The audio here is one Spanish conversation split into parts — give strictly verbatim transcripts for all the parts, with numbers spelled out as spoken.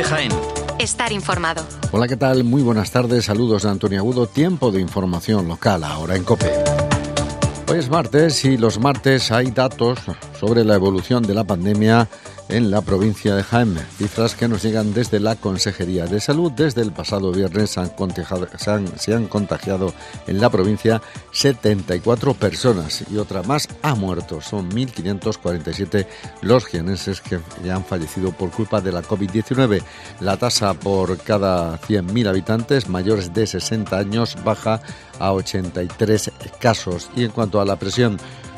Jaén. Estar informado. Hola, ¿qué tal? Muy buenas tardes. Saludos de Antonio Agudo. Tiempo de información local ahora en COPE. Hoy es martes y los martes hay datos sobre la evolución de la pandemia en la provincia de Jaén. Cifras que nos llegan desde la Consejería de Salud. Desde el pasado viernes se han contagiado, se han, se han contagiado en la provincia setenta y cuatro personas y otra más ha muerto. Son mil quinientos cuarenta y siete los jienenses que ya han fallecido por culpa de la covid diecinueve. La tasa por cada cien mil habitantes mayores de sesenta años baja a ochenta y tres casos. Y en cuanto a la presión...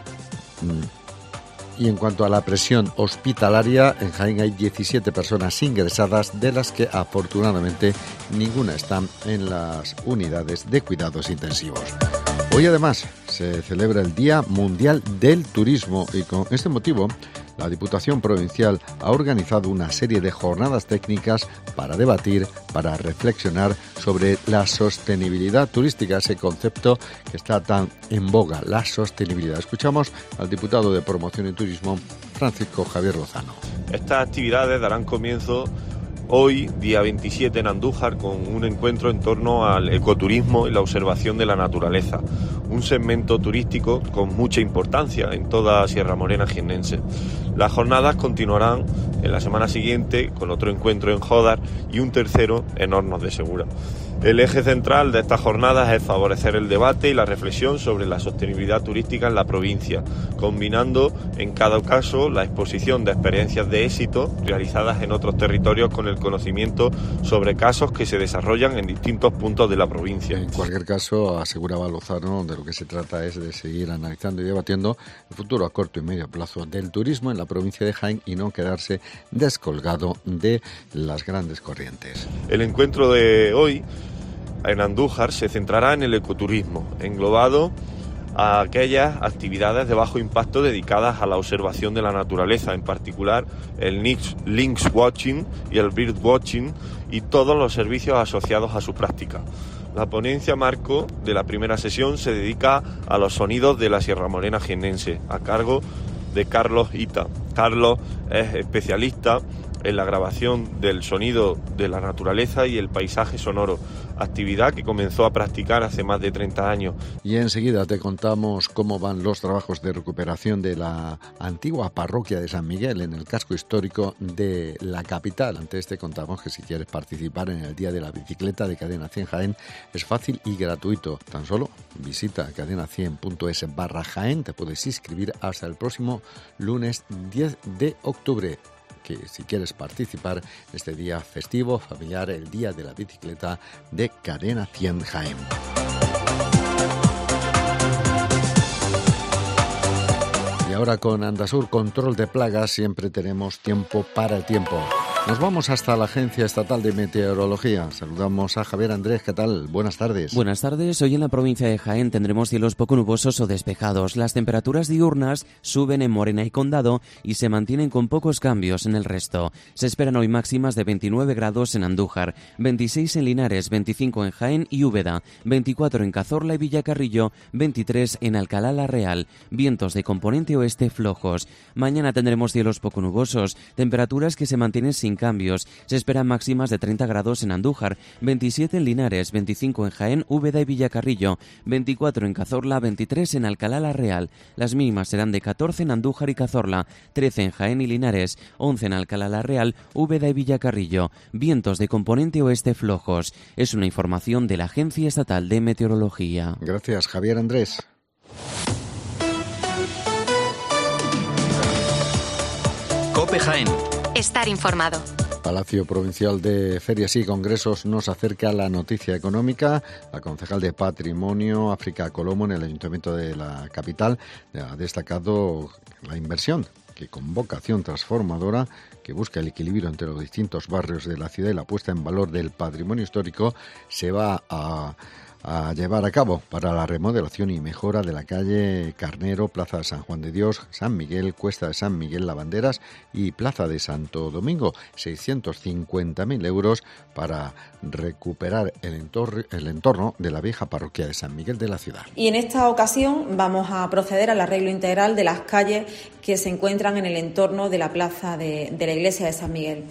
Y en cuanto a la presión hospitalaria, en Jaén hay diecisiete personas ingresadas, de las que afortunadamente ninguna está en las unidades de cuidados intensivos. Hoy además se celebra el Día Mundial del Turismo y con este motivo la Diputación Provincial ha organizado una serie de jornadas técnicas para debatir, para reflexionar sobre la sostenibilidad turística, ese concepto que está tan en boga, la sostenibilidad. Escuchamos al diputado de Promoción y Turismo, Francisco Javier Lozano. Estas actividades darán comienzo hoy, día veintisiete, en Andújar, con un encuentro en torno al ecoturismo y la observación de la naturaleza, un segmento turístico con mucha importancia en toda Sierra Morena jiennense. Las jornadas continuarán en la semana siguiente con otro encuentro en Jódar y un tercero en Hornos de Segura. El eje central de estas jornadas es favorecer el debate y la reflexión sobre la sostenibilidad turística en la provincia, combinando en cada caso la exposición de experiencias de éxito realizadas en otros territorios con el conocimiento sobre casos que se desarrollan en distintos puntos de la provincia. En cualquier caso, aseguraba Lozano, de lo que se trata es de seguir analizando y debatiendo el futuro a corto y medio plazo del turismo en la provincia de Jaén y no quedarse descolgado de las grandes corrientes. El encuentro de hoy en Andújar se centrará en el ecoturismo, englobado a aquellas actividades de bajo impacto dedicadas a la observación de la naturaleza, en particular el Lynx Watching y el Bird Watching y todos los servicios asociados a su práctica. La ponencia marco de la primera sesión se dedica a los sonidos de la Sierra Morena jiennense, a cargo de Carlos Ita. Carlos es especialista en la grabación del sonido de la naturaleza y el paisaje sonoro, actividad que comenzó a practicar hace más de treinta años. Y enseguida te contamos cómo van los trabajos de recuperación de la antigua parroquia de San Miguel en el casco histórico de la capital. Antes te contamos que si quieres participar en el Día de la Bicicleta de Cadena cien Jaén es fácil y gratuito. Tan solo visita cadena cien punto es barra Jaén, te puedes inscribir hasta el próximo lunes diez de octubre. Que si quieres participar en este día festivo, familiar, el Día de la Bicicleta de Cadena cien Jaén. Y ahora con Andasur Control de Plagas siempre tenemos tiempo para el tiempo. Nos vamos hasta la Agencia Estatal de Meteorología. Saludamos a Javier Andrés. ¿Qué tal? Buenas tardes. Buenas tardes. Hoy en la provincia de Jaén tendremos cielos poco nubosos o despejados. Las temperaturas diurnas suben en Morena y Condado y se mantienen con pocos cambios en el resto. Se esperan hoy máximas de veintinueve grados en Andújar, veintiséis en Linares, veinticinco en Jaén y Úbeda, veinticuatro en Cazorla y Villacarrillo, veintitrés en Alcalá la Real. Vientos de componente oeste flojos. Mañana tendremos cielos poco nubosos, temperaturas que se mantienen sin cambios. Se esperan máximas de treinta grados en Andújar, veintisiete en Linares, veinticinco en Jaén, Úbeda y Villacarrillo, veinticuatro en Cazorla, veintitrés en Alcalá la Real. Las mínimas serán de catorce en Andújar y Cazorla, trece en Jaén y Linares, once en Alcalá la Real, Úbeda y Villacarrillo. Vientos de componente oeste flojos. Es una información de la Agencia Estatal de Meteorología. Gracias, Javier Andrés. COPE Jaén. Estar informado. Palacio Provincial de Ferias y Congresos nos acerca la noticia económica. La concejal de Patrimonio, África Colomo, en el Ayuntamiento de la capital, ha destacado la inversión que con vocación transformadora, que busca el equilibrio entre los distintos barrios de la ciudad y la puesta en valor del patrimonio histórico, se va a... a llevar a cabo para la remodelación y mejora de la calle Carnero, Plaza de San Juan de Dios, San Miguel, Cuesta de San Miguel Lavanderas y Plaza de Santo Domingo. seiscientos cincuenta mil euros para recuperar el entorno, el entorno de la vieja parroquia de San Miguel de la ciudad. Y en esta ocasión vamos a proceder al arreglo integral de las calles que se encuentran en el entorno de la plaza de, de la iglesia de San Miguel.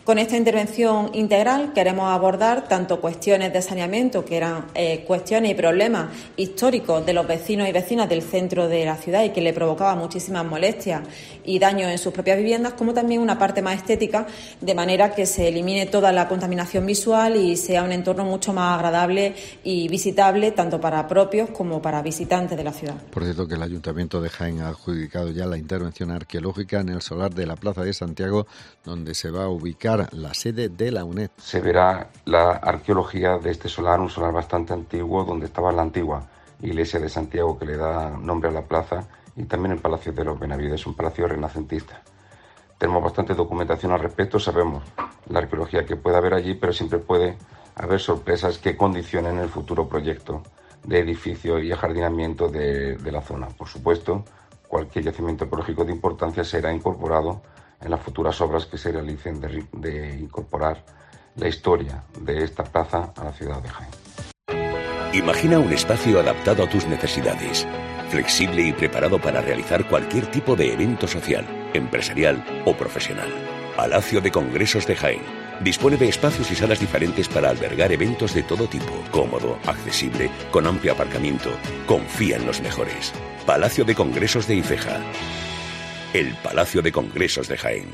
Con esta intervención integral queremos abordar tanto cuestiones de saneamiento, que eran eh, cuestiones y problemas históricos de los vecinos y vecinas del centro de la ciudad y que le provocaba muchísimas molestias y daños en sus propias viviendas, como también una parte más estética, de manera que se elimine toda la contaminación visual y sea un entorno mucho más agradable y visitable tanto para propios como para visitantes de la ciudad. Por cierto, que el Ayuntamiento de Jaén ha adjudicado ya la intervención arqueológica en el solar de la Plaza de Santiago, donde se va a ubicar la sede de la UNED. Se verá la arqueología de este solar, un solar bastante antiguo, donde estaba la antigua iglesia de Santiago que le da nombre a la plaza, y también el Palacio de los Benavides, un palacio renacentista. Tenemos bastante documentación al respecto, sabemos la arqueología que puede haber allí, pero siempre puede haber sorpresas que condicionen el futuro proyecto de edificio y ajardinamiento de, de la zona. Por supuesto, cualquier yacimiento arqueológico de importancia será incorporado en las futuras obras que se realicen de, de incorporar la historia de esta plaza a la ciudad de Jaén. Imagina un espacio adaptado a tus necesidades, flexible y preparado para realizar cualquier tipo de evento social, empresarial o profesional. Palacio de Congresos de Jaén dispone de espacios y salas diferentes para albergar eventos de todo tipo, cómodo, accesible, con amplio aparcamiento. Confía en los mejores. Palacio de Congresos de Ifeja. El Palacio de Congresos de Jaén.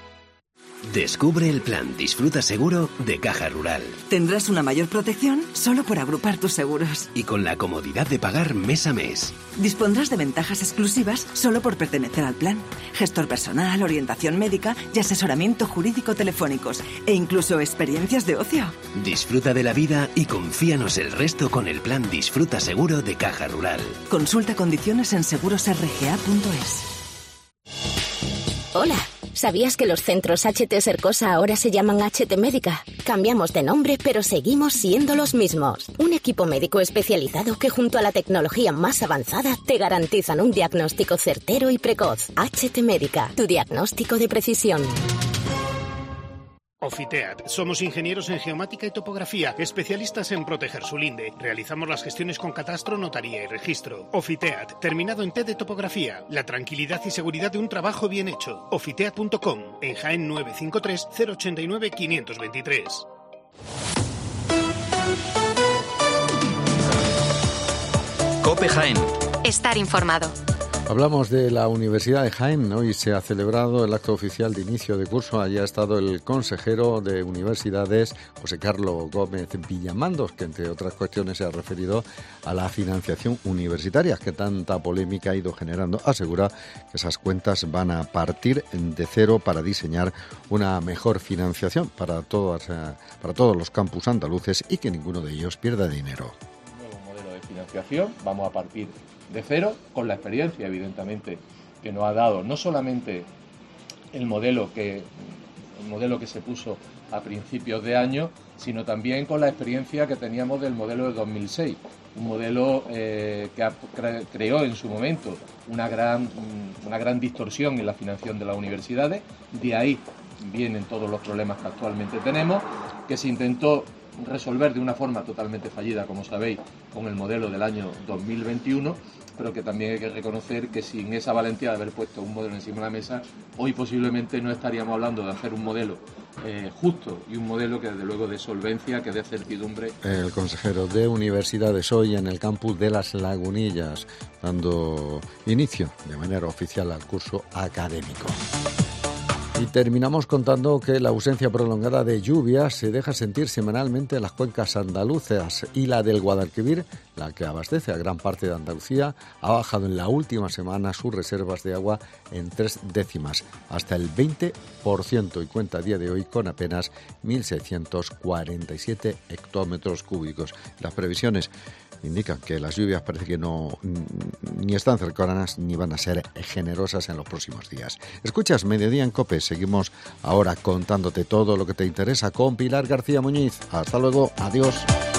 Descubre el plan Disfruta Seguro de Caja Rural. Tendrás una mayor protección solo por agrupar tus seguros. Y con la comodidad de pagar mes a mes. Dispondrás de ventajas exclusivas solo por pertenecer al plan. Gestor personal, orientación médica y asesoramiento jurídico telefónicos. E incluso experiencias de ocio. Disfruta de la vida y confíanos el resto con el plan Disfruta Seguro de Caja Rural. Consulta condiciones en seguros r g a punto es. Hola. ¿Sabías que los centros H T Cercosa ahora se llaman H T Médica? Cambiamos de nombre, pero seguimos siendo los mismos. Un equipo médico especializado que junto a la tecnología más avanzada te garantizan un diagnóstico certero y precoz. H T Médica, tu diagnóstico de precisión. Ofiteat. Somos ingenieros en geomática y topografía, especialistas en proteger su linde. Realizamos las gestiones con catastro, notaría y registro. Ofiteat, terminado en T de topografía. La tranquilidad y seguridad de un trabajo bien hecho. Ofiteat punto com, en Jaén nueve cinco tres, cero ocho nueve, cinco dos tres. COPE Jaén. Estar informado. Hablamos de la Universidad de Jaén. Hoy se ha celebrado el acto oficial de inicio de curso. Allí ha estado el consejero de Universidades, José Carlos Gómez Villamandos, que entre otras cuestiones se ha referido a la financiación universitaria que tanta polémica ha ido generando. Asegura que esas cuentas van a partir de cero para diseñar una mejor financiación para, todas, para todos los campus andaluces y que ninguno de ellos pierda dinero. Un nuevo modelo de financiación, vamos a partir de cero, con la experiencia, evidentemente, que nos ha dado no solamente el modelo que, el modelo que se puso a principios de año, sino también con la experiencia que teníamos del modelo de dos mil seis, un modelo eh, que cre- creó en su momento una gran, una gran distorsión en la financiación de las universidades. De ahí vienen todos los problemas que actualmente tenemos, que se intentó resolver de una forma totalmente fallida, como sabéis, con el modelo del año dos mil veintiuno, pero que también hay que reconocer que sin esa valentía de haber puesto un modelo encima de la mesa, hoy posiblemente no estaríamos hablando de hacer un modelo eh, justo y un modelo que desde luego de solvencia, que dé certidumbre. El consejero de Universidades hoy en el campus de Las Lagunillas, dando inicio de manera oficial al curso académico. Y terminamos contando que la ausencia prolongada de lluvias se deja sentir semanalmente en las cuencas andaluzas y la del Guadalquivir, la que abastece a gran parte de Andalucía, ha bajado en la última semana sus reservas de agua en tres décimas, hasta el veinte por ciento, y cuenta a día de hoy con apenas mil seiscientos cuarenta y siete hectómetros cúbicos. Las previsiones indican que las lluvias parece que no ni están cercanas ni van a ser generosas en los próximos días. Escuchas Mediodía en COPE. Seguimos ahora contándote todo lo que te interesa con Pilar García Muñiz. Hasta luego. Adiós.